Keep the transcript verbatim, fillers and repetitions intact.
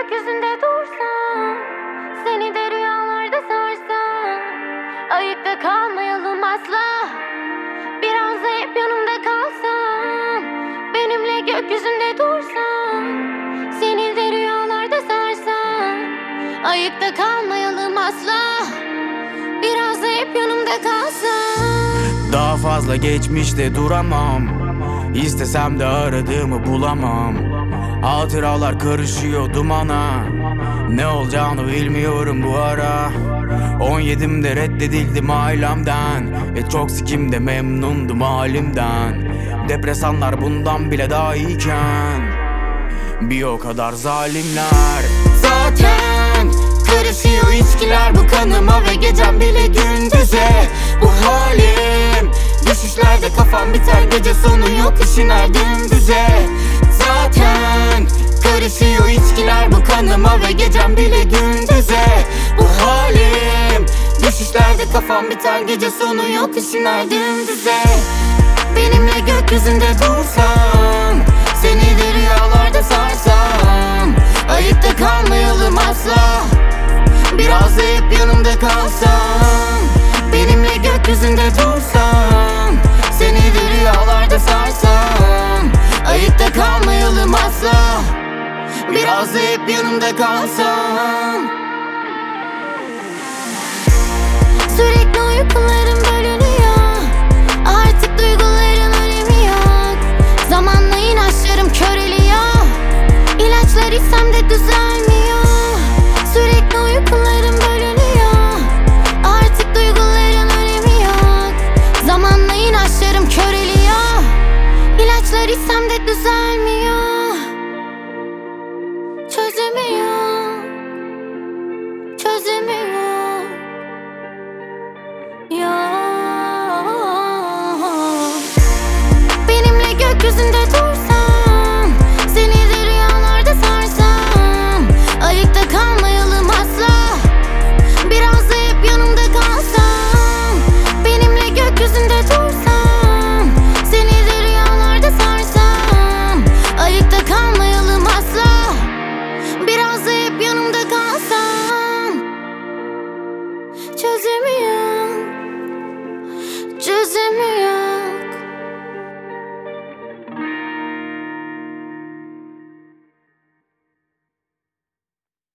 gökyüzünde dursam, seni de rüyalarda sarsam, ayıkta kalmayalım asla. Biraz da hep yanımda kalsam, benimle gökyüzünde dursan, seni de rüyalarda sarsam, ayıkta kalmayalım asla. Biraz da hep yanımda kalsam. Daha fazla geçmişte duramam, İstesem de aradığımı bulamam. Hatıralar karışıyor dumana, ne olacağını bilmiyorum bu ara. On yedimde reddedildim ailemden ve çok sikimde memnundum halimden. Depresanlar bundan bile daha iyiken bir o kadar zalimler. Zaten karışıyor içkiler bu kanıma ve gecem bile gündüze. Bu halim düşüşlerde, kafam biter gece sonu yok işin her dümdüze. Zaten karışıyor içkiler bu kanıma ve gecem bile gündüze. Bu halim düşüşlerde, kafam biter gece sonu yok işin her dümdüze. Benimle gökyüzünde dursan, seni de rüyalarda sarsam, ayıkta kalmayalım asla. Biraz da hep yanımda kalsam, benimle gökyüzünde dursan, seni de rüyalarda sarsam, ayıkta kalmayalım asla. Biraz da hep yanımda kalsam. Sürekli uykularım bölünüyor, artık duyguların önemi yok. Zamanla inançlarım köreliyor, İlaçlar içsem de düzelmiyor. Sürekli uykularım bölünüyor, artık duyguların önemi yok. Zamanla inançlarım köreliyor, İlaçlar içsem de düzelmiyor. Çözümü yok, çözümü yok, yok. Benimle gökyüzünde dursam, seni de rüyalarda sarsam, ayıkta kalmayalım asla. Biraz da hep yanımda kalsam, benimle gökyüzünde dursam, seni de rüyalarda sarsam, ayıkta kalmayalım asla. Biraz da hep yanımda kalsam, çözümü